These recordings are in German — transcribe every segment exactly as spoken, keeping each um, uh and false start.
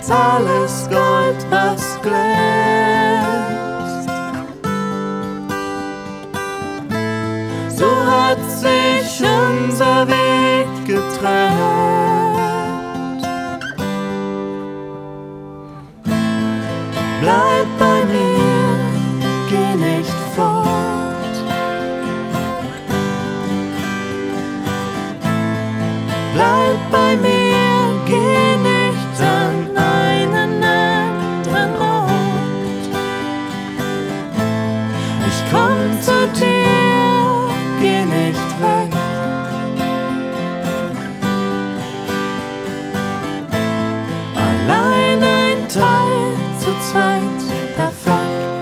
als alles Gold, was glänzt. So hat sich unser Weg getrennt. Bleib bei mir, geh nicht fort. Bleib bei mir, geh nicht an einen anderen Ort. Ich komm zu dir, geh nicht weg. Allein ein Teil, zu zweit perfekt.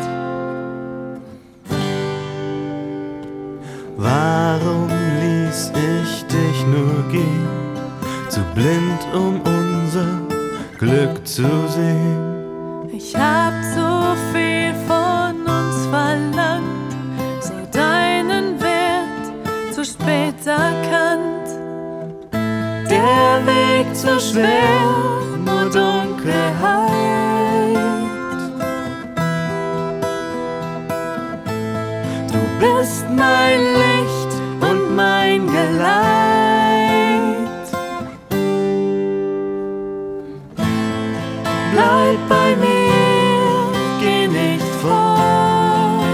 Warum ließ ich dich nur gehen? Zu blind, um unser Glück zu sehen. Ich hab so viel von uns verlangt, so deinen Wert zu spät erkannt. Der Weg zu schwer, nur Dunkelheit. Du bist mein Licht und mein Geleit. Bleib bei mir, geh nicht fort.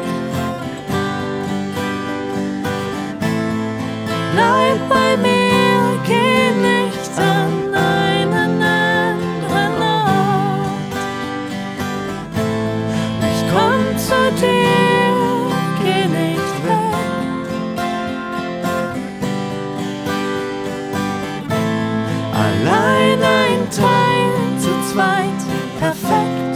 Bleib bei mir, geh nicht an einen anderen Ort. Ich komm zu dir, geh nicht weg. Allein ein Teil, zu zweit perfekt.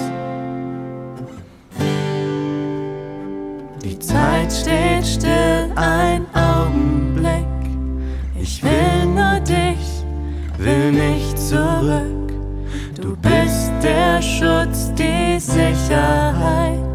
Die Zeit steht still, ein Augenblick. Ich will nur dich, will nicht zurück. Du bist der Schutz, die Sicherheit.